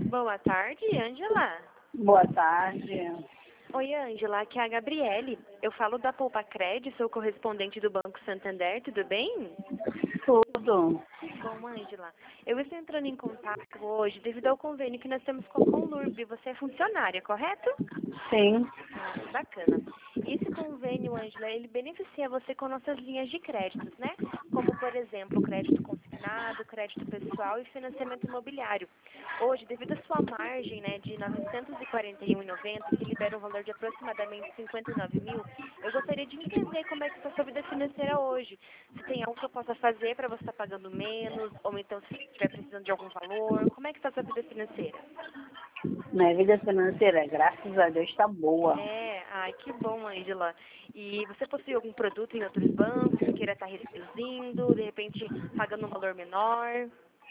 Boa tarde, Ângela. Boa tarde. Oi, Ângela, aqui é a Gabriele. Eu falo da Poupa Cred, sou correspondente do Banco Santander, tudo bem? Tudo. Bom, Ângela, eu estou entrando em contato hoje devido ao convênio que nós temos com a Conlurb. Você é funcionária, correto? Sim. Ah, que bacana. Esse convênio, Ângela, ele beneficia você com nossas linhas de créditos, né? Como, por exemplo, crédito consignado, crédito pessoal e financiamento imobiliário. Hoje, devido à sua margem, né, de R$ 941,90, que libera um valor de aproximadamente 59 mil, eu gostaria de entender como é que está a sua vida financeira hoje. Se tem algo que eu possa fazer para você estar pagando menos, ou então se estiver precisando de algum valor, como é que está a sua vida financeira? Minha vida financeira, graças a Deus, está boa. É, ai, que bom, Ângela. E você possui algum produto em outros bancos, queira estar reduzindo, de repente pagando um valor menor?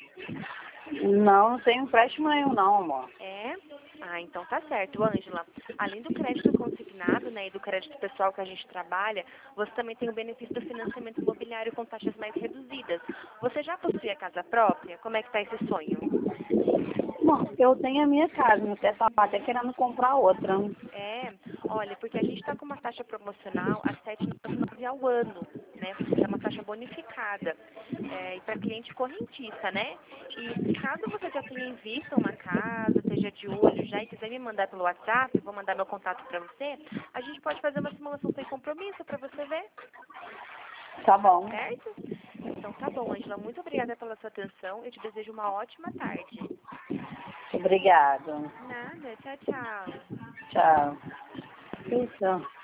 Não tenho empréstimo nenhum, não, amor. É? Ah, então tá certo, Ângela. Além do crédito consignado, né, e do crédito pessoal que a gente trabalha, você também tem o benefício do financiamento imobiliário com taxas mais reduzidas. Você já possui a casa própria? Como é que tá esse sonho? Bom, eu tenho a minha casa, mas eu estava até querendo comprar outra. É, olha, porque a gente está com uma taxa promocional a 7,99 ao ano, né? É uma taxa bonificada. E para cliente correntista, né? E caso você já tenha em vista uma casa, esteja de olho já e quiser me mandar pelo WhatsApp, vou mandar meu contato para você, a gente pode fazer uma simulação sem compromisso para você ver, Tá bom. certo? Então tá bom, Angela, muito obrigada pela sua atenção. Eu te desejo uma ótima tarde. Obrigado. Nada, tchau, tchau. Tchau. Isso.